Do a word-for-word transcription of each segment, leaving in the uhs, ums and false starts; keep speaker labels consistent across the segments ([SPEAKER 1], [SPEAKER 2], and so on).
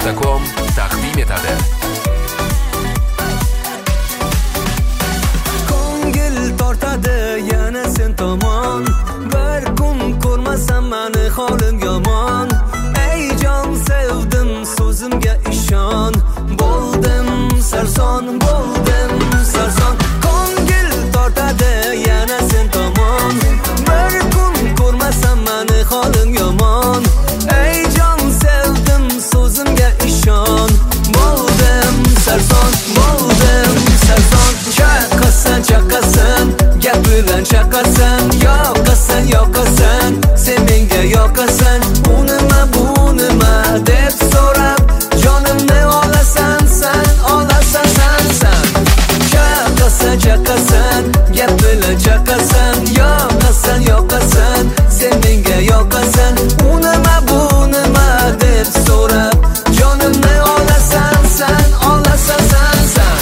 [SPEAKER 1] nuqta com taqdim etadi.
[SPEAKER 2] Ko'ngil tortadi yana sen tomon, bir kun ko'rmasam meni holim yomon. Ey jon sevdim so'zimga ishon, bo'ldim sarson, bo'ldim sarson. Ko'ngil tortadi yana sen tomon, bir kun ko'rmasam meni holim yomon. Ey jon sevdim so'zimga ishon, bo'ldim sarson, bo'ldim sarson. Chaqasan chaqasan, gap bilan chaqasan, yoqasan yoqasan, sen menga yoqasan. U nima bu nima deb so'rab, jonimni olasan san, olasan san san. Chaqasan chaqasan, gap bilan chaqasan, yoqasan yoqasan, sen menga yoqasan. U nima bu nima deb so'rab, jonimni olasan san, olasan san san.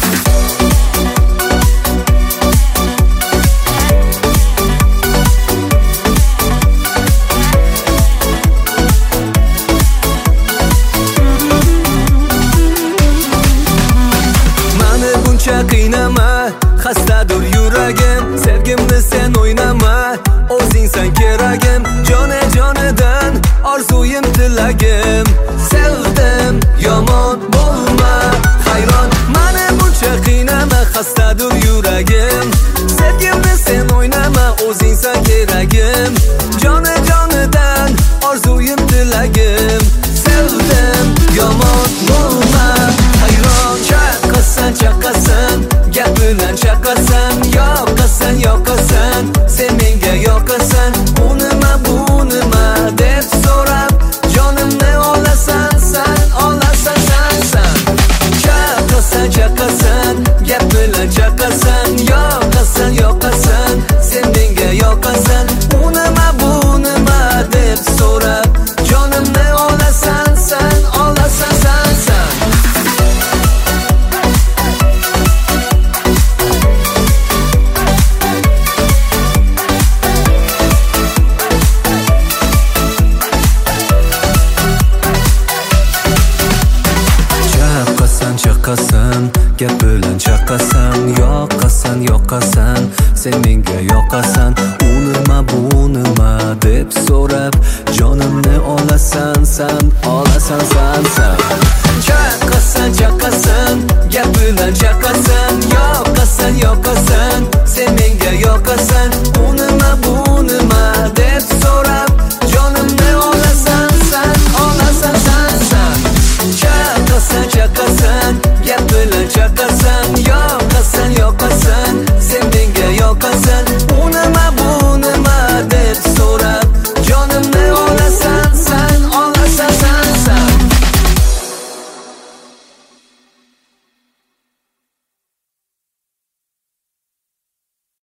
[SPEAKER 2] Qiynama, xastadur yuragim, sevgimni sen o'ynama, o'zingsan keragim. Jone jonidan orzuyim tilagim, sevdim yomon bo'lma hayron. Mani buncha qiynama, xastadur yuragim, sevgimni sen o'ynama, o'zingsan keragim. Jone jonidan orzuyim tilagim, sevdim yomon bo'lma hayron. Chaqasan chaqasan, gap bilan chaqasan, yoqasan yoqasan, sen menga yoqasan. U nima bu nima deb so'rab, jonimni olasan san, olasan san san. Chaqasan chaqasan, gap bilan chaqasan, yoqasan yoqasan, sen menga yoqasan. U nima bu nima deb so'rab, jonimni olasan san, olasan san san. Chaqasan, gap bilan chaqasan, yoqasan yoqasan, sen menga yoqasan. U nima bu nima deb so'rab, jonimni olasan san, olasan san san. Chaqasan chaqasan, gap bilan chaqasan,